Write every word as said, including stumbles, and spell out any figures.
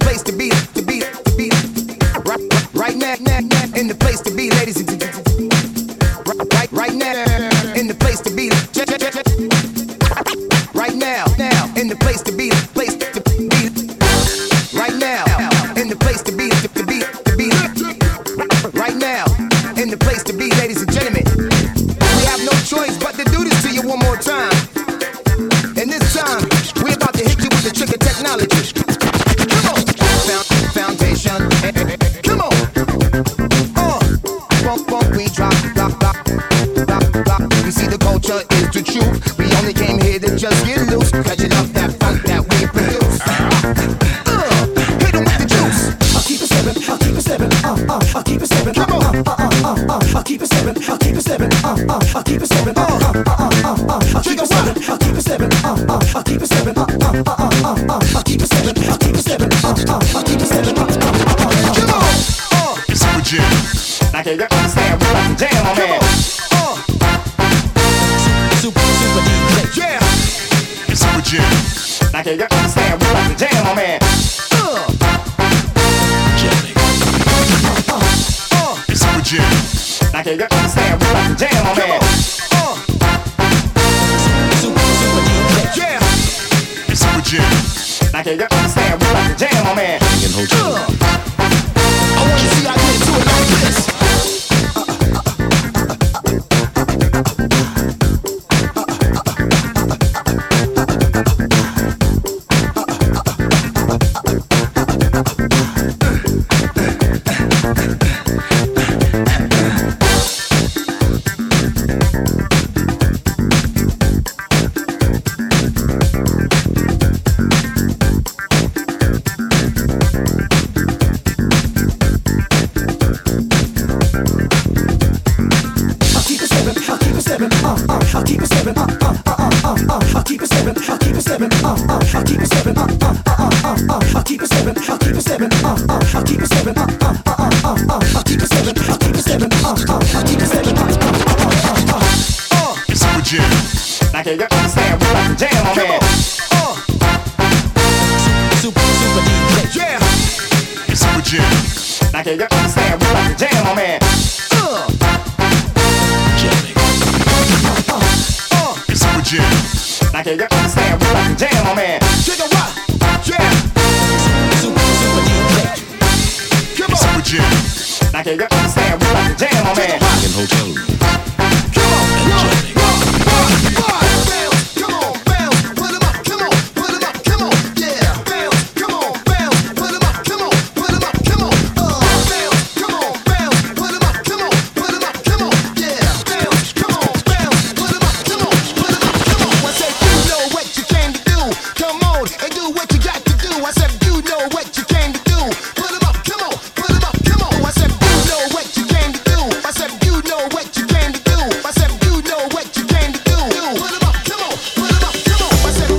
place to be, to be, to be. Right, right now, now, now, in the place to be, ladies and gentlemen. Right, right now, in the place to be. Right now, now, in the place to be, place to be. Right now, in the place to be, to be, to be. Right now, in the place to be, ladies and gentlemen. We have no choice but to do this to you one more time. And this time, we're about to hit you with the trick of technology. Come on, Found, foundation. Come on. Uh, bump, bump, we drop, drop, drop, drop, drop. You see, the culture is the truth. We only came here to just get loose, catch it up that funk that we produce. Uh, hit 'em with the juice. I'll keep it seven. I'll keep it seven. Uh, uh, I'll keep it seven. Come on. Uh, uh, uh, uh, I'll keep it seven. I'll keep it seven. Uh, uh, I'll keep it seven. Uh, uh, uh, uh, uh, I'll keep it seven. I'll keep it seven. Uh, uh, I'll keep it seven. Uh, uh, uh, uh, uh, I'll keep it seven. I'll keep it seven. Uh, uh, I'll keep it seven. Uh, uh, uh, uh, Come on. Uh, Super Jam. Now can you understand what I'm jam on, come man? on. Uh, super, super D J. yeah. Super Jam. Now can you understand what I'm jam on, man? Uh, uh, Super Jam. Now can you understand what I'm jam on, man? uh, Super, super D J. yeah. Super Jam. Now can you understand what I'm jam on, man? Uh, I wanna see how you do it like this. I'll keep it seven. I'll keep it seven. Uh, uh, I'll keep it seven. Uh, uh, uh, uh, uh, I'll keep it seven. I'll keep it seven. Uh, uh, I'll keep it seven. Uh, uh, uh, uh, uh, I'll keep it seven. I'll keep it seven. Uh, uh, I'll keep it seven. Uh, uh, uh, uh, uh, I'll keep it seven. I'll keep it seven. Uh, uh, I'll keep it seven. Uh, uh, uh, uh, uh. Super Jam. Now can you understand what I'm jam on, man? Uh, Super, super D J. yeah. Super Jam. Now can you understand what I'm jam on, man? Uh, uh, Super Jam. Now can you understand what I'm jam on, man? Trigger rock. Yeah. Super, super D J. Come on. Super Jam. Now can you understand what I'm jam on, man? In hotel room.